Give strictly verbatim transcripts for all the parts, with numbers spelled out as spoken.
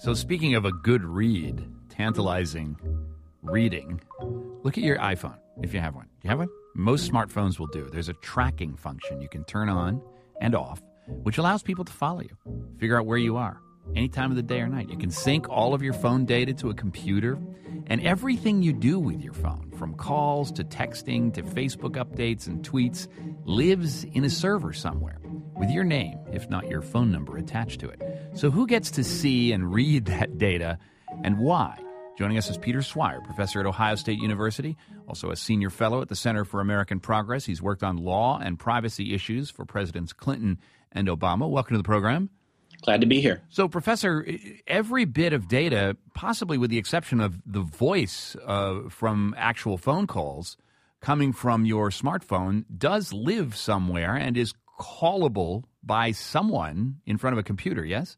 So speaking of a good read, tantalizing reading, look at your iPhone if you have one. Do you have one? Most smartphones will do. There's a tracking function you can turn on and off, which allows people to follow you, figure out where you are, any time of the day or night. You can sync all of your phone data to a computer, and everything you do with your phone, from calls to texting to Facebook updates and tweets, lives in a server somewhere with your name, if not your phone number, attached to it. So who gets to see and read that data, and why? Joining us is Peter Swire, professor at Ohio State University, also a senior fellow at the Center for American Progress. He's worked on law and privacy issues for Presidents Clinton and Obama. Welcome to the program. Glad to be here. So, Professor, every bit of data, possibly with the exception of the voice uh, from actual phone calls coming from your smartphone, does live somewhere and is callable by someone in front of a computer, yes?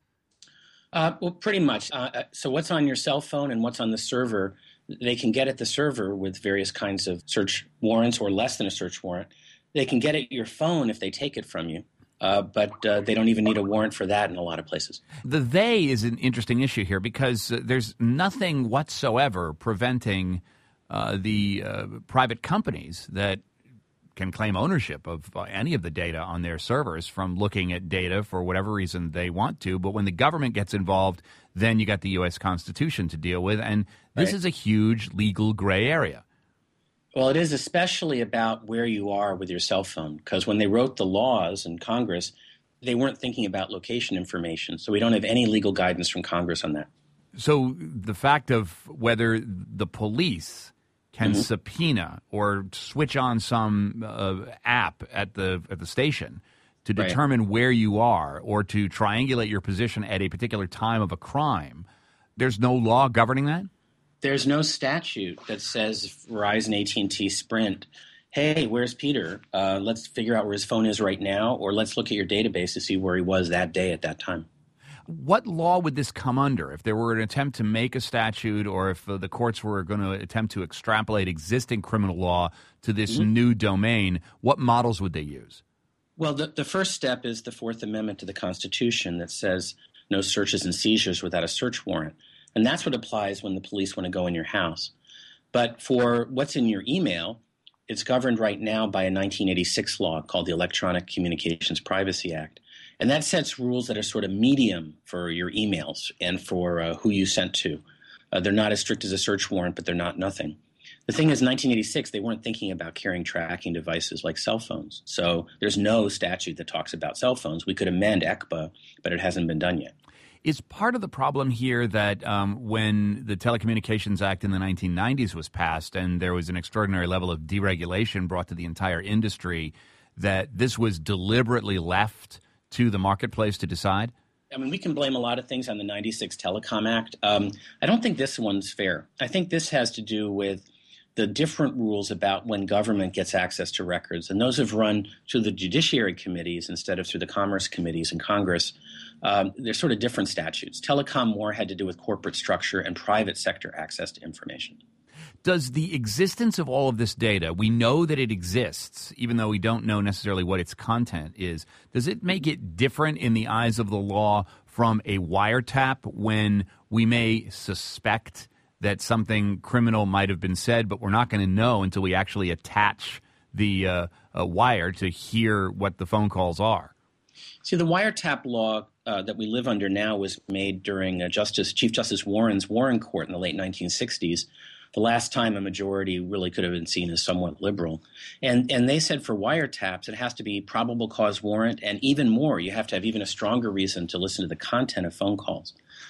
Uh, well, pretty much. Uh, so what's on your cell phone and what's on the server, they can get at the server with various kinds of search warrants or less than a search warrant. They can get at your phone if they take it from you. Uh, but uh, they don't even need a warrant for that in a lot of places. The they is an interesting issue here because uh, there's nothing whatsoever preventing uh, the uh, private companies that can claim ownership of uh, any of the data on their servers from looking at data for whatever reason they want to. But when the government gets involved, then you got the U S Constitution to deal with. And this Right. is a huge legal gray area. Well, it is especially about where you are with your cell phone, because when they wrote the laws in Congress, they weren't thinking about location information. So we don't have any legal guidance from Congress on that. So the fact of whether the police can Mm-hmm. subpoena or switch on some uh, app at the at the station to Right. determine where you are or to triangulate your position at a particular time of a crime, there's no law governing that? There's no statute that says Verizon, A T and T, Sprint, hey, where's Peter? Uh, let's figure out where his phone is right now, or let's look at your database to see where he was that day at that time. What law would this come under if there were an attempt to make a statute or if uh, the courts were going to attempt to extrapolate existing criminal law to this Mm-hmm. new domain? What models would they use? Well, the, the first step is the Fourth Amendment to the Constitution that says no searches and seizures without a search warrant. And that's what applies when the police want to go in your house. But for what's in your email, it's governed right now by a nineteen eighty-six law called the Electronic Communications Privacy Act. And that sets rules that are sort of medium for your emails and for uh, who you sent to. Uh, they're not as strict as a search warrant, but they're not nothing. The thing is, nineteen eighty-six, they weren't thinking about carrying tracking devices like cell phones. So there's no statute that talks about cell phones. We could amend E C P A, but it hasn't been done yet. Is part of the problem here that um, when the Telecommunications Act in the nineteen nineties was passed and there was an extraordinary level of deregulation brought to the entire industry, that this was deliberately left to the marketplace to decide? I mean, we can blame a lot of things on the ninety-six Telecom Act. Um, I don't think this one's fair. I think this has to do with the different rules about when government gets access to records. And those have run through the judiciary committees instead of through the commerce committees in Congress. Um, they're sort of different statutes. Telecom more had to do with corporate structure and private sector access to information. Does the existence of all of this data, we know that it exists, even though we don't know necessarily what its content is, does it make it different in the eyes of the law from a wiretap when we may suspect that something criminal might have been said, but we're not going to know until we actually attach the uh, uh, wire to hear what the phone calls are? See, the wiretap law uh, that we live under now was made during uh, Justice Chief Justice Warren's Warren Court in the late nineteen sixties. The last time a majority really could have been seen as somewhat liberal. And and they said for wiretaps, it has to be probable cause warrant, and even more, you have to have even a stronger reason to listen to the content of phone calls.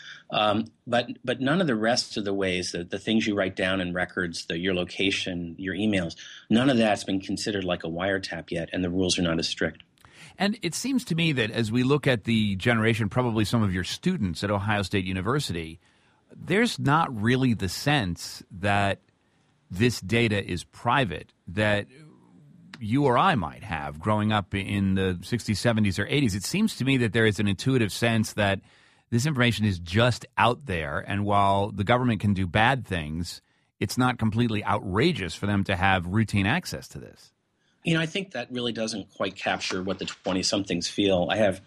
Um, but but none of the rest of the ways, the, the things you write down in records, the, your location, your emails, none of that's been considered like a wiretap yet, and the rules are not as strict. And it seems to me that as we look at the generation, probably some of your students at Ohio State University, there's not really the sense that this data is private that you or I might have growing up in the sixties, seventies, or eighties. It seems to me that there is an intuitive sense that this information is just out there, and while the government can do bad things, it's not completely outrageous for them to have routine access to this. You know, I think that really doesn't quite capture what the twenty-somethings feel. I have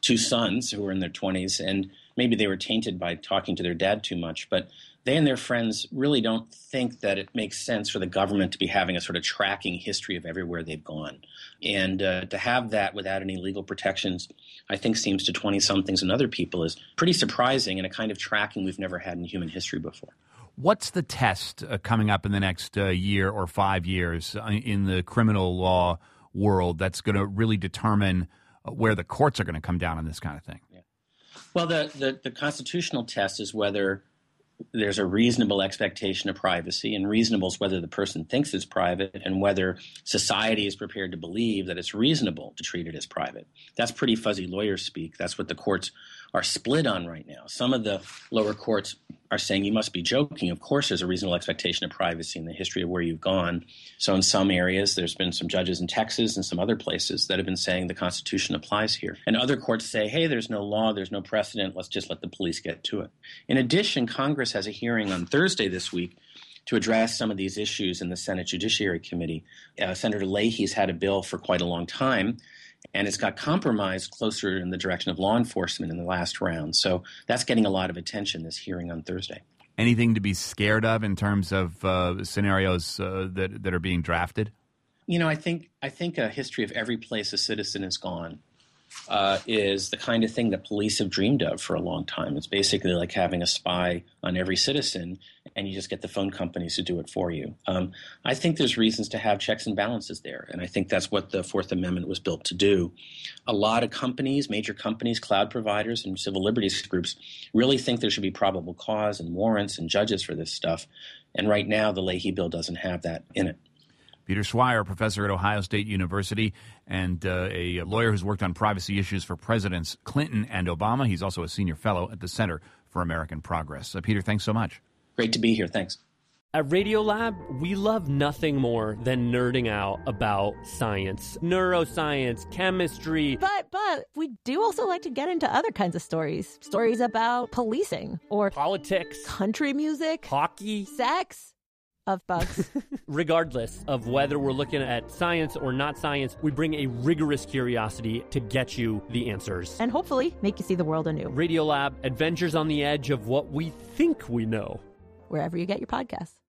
two sons who were in their twenties, and maybe they were tainted by talking to their dad too much, but they and their friends really don't think that it makes sense for the government to be having a sort of tracking history of everywhere they've gone. And uh, to have that without any legal protections, I think seems to twenty-somethings and other people is pretty surprising and a kind of tracking we've never had in human history before. What's the test uh, coming up in the next uh, year or five years uh, in the criminal law world that's going to really determine uh, where the courts are going to come down on this kind of thing? Yeah. Well, the, the, the constitutional test is whether there's a reasonable expectation of privacy, and reasonable is whether the person thinks it's private and whether society is prepared to believe that it's reasonable to treat it as private. That's pretty fuzzy lawyer speak. That's what the courts are split on right now. Some of the lower courts are saying you must be joking. Of course, there's a reasonable expectation of privacy in the history of where you've gone. So in some areas, there's been some judges in Texas and some other places that have been saying the Constitution applies here. And other courts say, hey, there's no law, there's no precedent, let's just let the police get to it. In addition, Congress has a hearing on Thursday this week to address some of these issues in the Senate Judiciary Committee. Uh, Senator Leahy's had a bill for quite a long time, and it's got compromised closer in the direction of law enforcement in the last round. So that's getting a lot of attention, this hearing on Thursday. Anything to be scared of in terms of uh, scenarios uh, that that are being drafted? You know, I think I think a history of every place a citizen has gone uh, is the kind of thing that police have dreamed of for a long time. It's basically like having a spy on every citizen, and you just get the phone companies to do it for you. Um, I think there's reasons to have checks and balances there, and I think that's what the Fourth Amendment was built to do. A lot of companies, major companies, cloud providers, and civil liberties groups really think there should be probable cause and warrants and judges for this stuff, and right now the Leahy bill doesn't have that in it. Peter Swire, professor at Ohio State University and uh, a lawyer who's worked on privacy issues for Presidents Clinton and Obama. He's also a senior fellow at the Center for American Progress. Uh, Peter, thanks so much. Great to be here. Thanks. At Radiolab, we love nothing more than nerding out about science, neuroscience, chemistry. But, but we do also like to get into other kinds of stories. Stories about policing or politics, country music, hockey, sex. Of bugs. Regardless of whether we're looking at science or not science, we bring a rigorous curiosity to get you the answers. And hopefully make you see the world anew. Radiolab, adventures on the edge of what we think we know. Wherever you get your podcasts.